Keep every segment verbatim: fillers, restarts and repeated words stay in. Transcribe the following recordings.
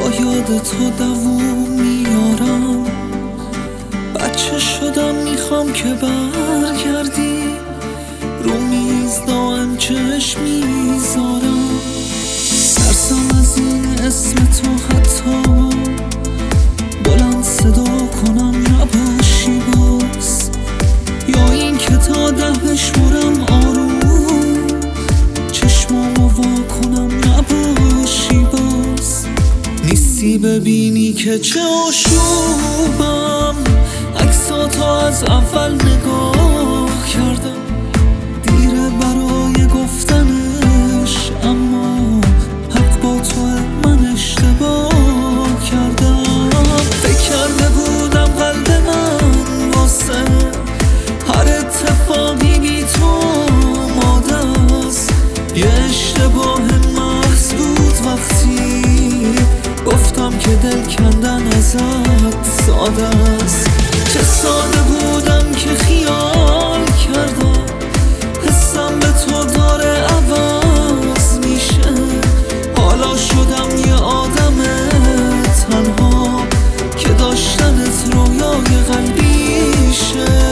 یاد تو دووم میارم. بچه شدم میخوام که برگردی، رو میز دائم چشم میذارم. ترسم از این اسم تو حتی بلند صدا کنم نباشی باز، یا این که تا ده بشمرم آروم چشمامو وا کنم نباشی باز. نیستی ببینی که چه آشوبم، عکساتو از اول نگاه کردم. دیره برای گفتنش اما حق با تو، من اشتباه کردم. فکر کرده بودم قلب من واسه هر اتفاقی بی تو آماده است. یه اشتباه محض بود وقتی گفتم که دل کندن ازت ساده است. چه ساده بودم که خیال کردم حسم به تو داره عوض میشه. حالا شدم یه آدم تنها که داشتنت رویای قلبیشه.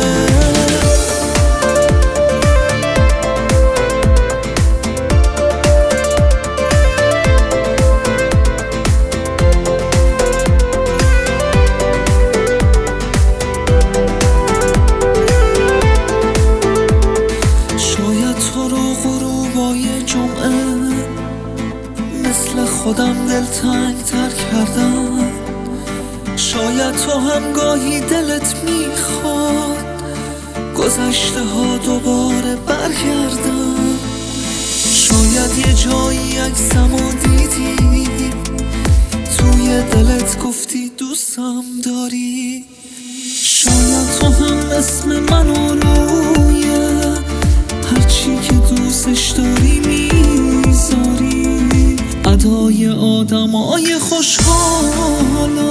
مثل خودم دلتنگ تر کردم. شاید تو هم گاهی دلت میخواد گذشته ها دوباره برگردم. شاید یه جایی عکسمو دیدی، توی دلت گفتی دوستم داری. شاید تو هم اسم منو روی هرچی که دوستش داری میذاری. ادای آدمای خوشحال